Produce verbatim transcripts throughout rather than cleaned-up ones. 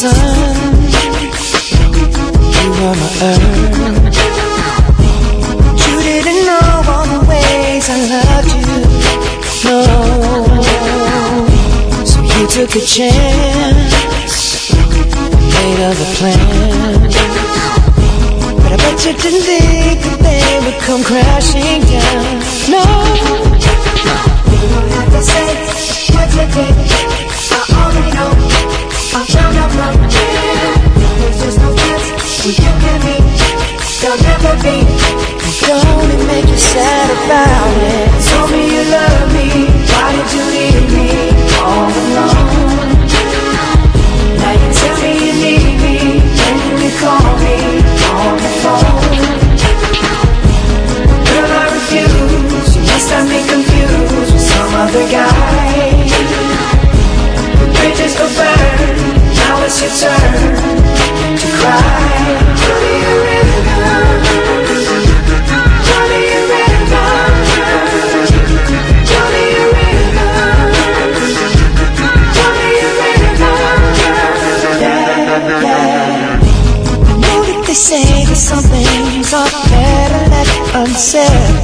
sun, you were my earth. You didn't know all the ways I loved you, no. So you took a chance, made other plans, but I bet you didn't think that they would come crashing down, no. You don't have to say what you did, I already know. I found out from here, there's just no chance when you and me, there'll never be. Don't it make you sad about it? Told me you love me, why did you leave me all alone? Now you tell me you need me, when you call me on the phone. Girl, I refuse, you must have me confused with some other guy. The bridges go burn, now it's your turn to cry. Tell me a rhythm, tell me a rhythm, tell me a rhythm, tell me a rhythm. Yeah, yeah. I know that they say that some things are better left unsaid.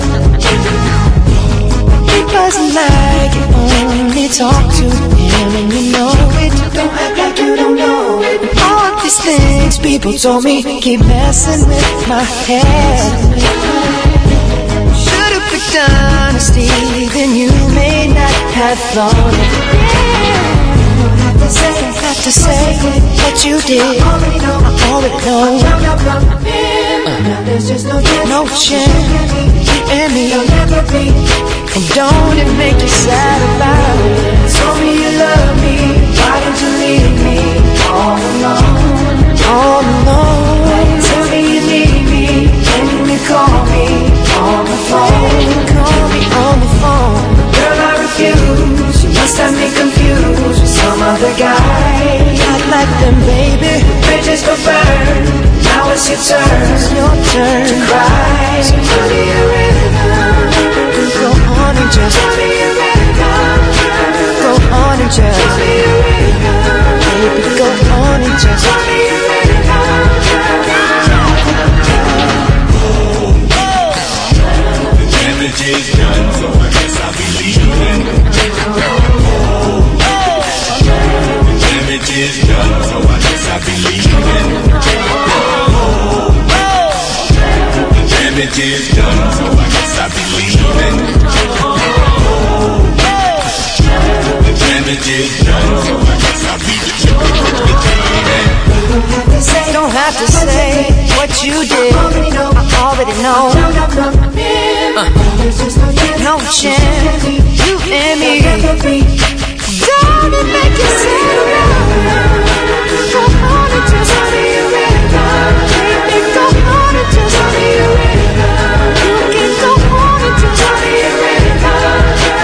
He doesn't like it, only talk to him, and you know it. Don't act like you don't know it. All of these things people told me keep messing with my head. Should've picked honesty, then you may not have thought it. Yeah. Don't have to say what you did, I already know. I already know. Uh, there's just no chance, no chance, you and me, you'll never be. And don't it make you sad about it? Told me you love me, why did you leave me all alone? All alone. Tell me you need me, when you call me on the phone. Call me on the phone. Girl, I refuse, you must have me confused with some other guy. Not like them, baby. Bridges go burn, now it's your turn. It's your turn to cry. So tell me a rhythm, go on and just tell me a rhythm, go on and just tell me a rhythm, baby, go on and just tell me a rhythm. The damage is done, so I guess I'll be leaving. The damage is done, so I guess I'll be leaving. The damage is done, so I guess I'll be leaving. The damage is done, so I guess I'll be leaving. Don't have to say what you did, I already know. Uh, no chance, you and me. Don't it make you sad? Go on and just tell me a rhythm, baby, go on and just tell me a rhythm. You can go on and just tell me a rhythm,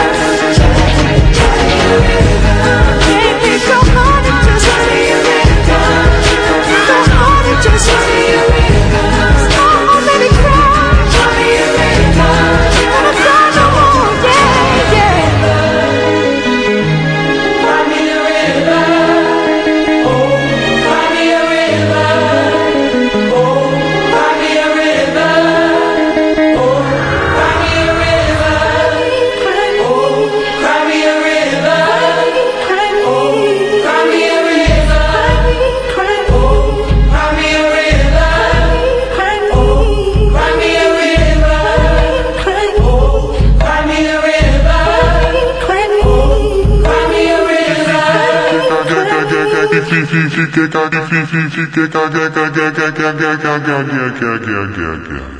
baby, go on and just tell me a rhythm. Go on and just tell me a rhythm. Oh, baby, cry, tell me a rhythm. Wanna cry no more, yeah, yeah. Cry me a rhythm. Oh, cry me a rhythm. Oh, cry me a rhythm. Oh, cry me a rhythm. Oh, cry me a rhythm. Oh, cry me a rhythm. Oh, cry me a rhythm. Oh, cry me a rhythm. Oh, cry me a rhythm. Oh, cry me a rhythm. Fica, fica, fica, fica, fica, fica, fica, fica, fica, fica, fica, fica, fica, fica, fica, fica.